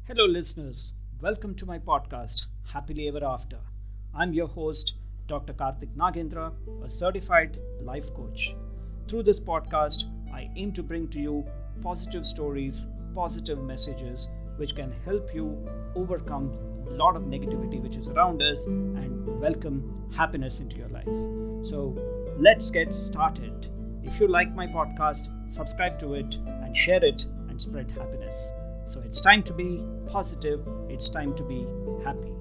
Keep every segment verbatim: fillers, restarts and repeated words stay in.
Hello, listeners. Welcome to my podcast, Happily Ever After. I'm your host, Doctor Karthik Nagendra, a certified life coach. Through this podcast, I aim to bring to you positive stories, positive messages, which can help you overcome a lot of negativity which is around us and welcome happiness into your life. So, let's get started. If you like my podcast, subscribe to it and share it and spread happiness. So it's time to be positive, it's time to be happy.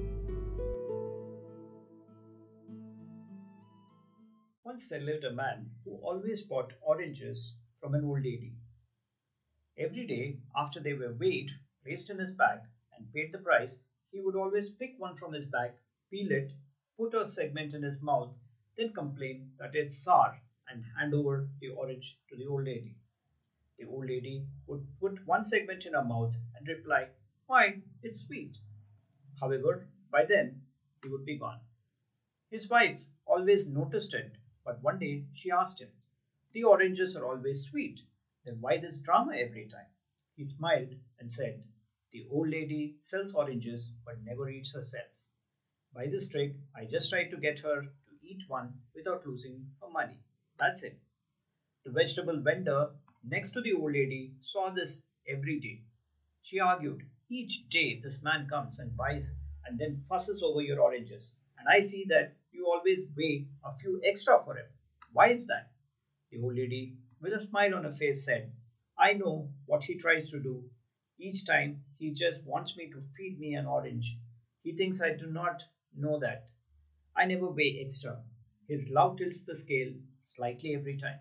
Once there lived a man who always bought oranges from an old lady. Every day, after they were weighed, placed in his bag, and paid the price, he would always pick one from his bag, peel it, put a segment in his mouth, then complain that it's sour and hand over the orange to the old lady. The old lady would put one segment in her mouth and reply, "Why, it's sweet." However, by then he would be gone. His wife always noticed it, but one day she asked him, "The oranges are always sweet, then why this drama every time?" He smiled and said, "The old lady sells oranges but never eats herself. By this trick, I just try to get her to eat one without losing her money. That's it." The vegetable vendor next to the old lady saw this every day. She argued, "Each day this man comes and buys and then fusses over your oranges, and I see that you always weigh a few extra for him. Why is that?" The old lady, with a smile on her face, said, "I know what he tries to do. Each time he just wants me to feed me an orange. He thinks I do not know that. I never weigh extra. His love tilts the scale slightly every time."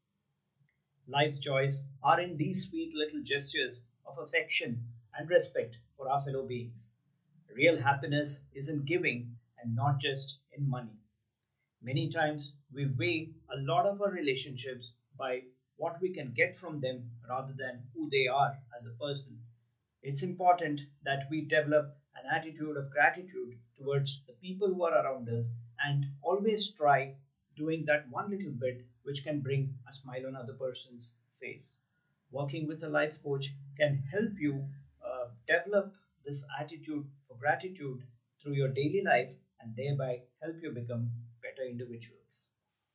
Life's joys are in these sweet little gestures of affection and respect for our fellow beings. Real happiness is in giving and not just in money. Many times we weigh a lot of our relationships by what we can get from them rather than who they are as a person. It's important that we develop an attitude of gratitude towards the people who are around us and always try doing that one little bit which can bring a smile on other person's face. Working with a life coach can help you uh, develop this attitude for gratitude through your daily life and thereby help you become better individuals.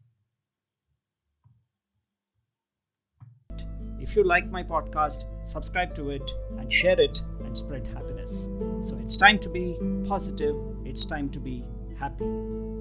If you like my podcast, subscribe to it and share it and spread happiness. So it's time to be positive, it's time to be happy.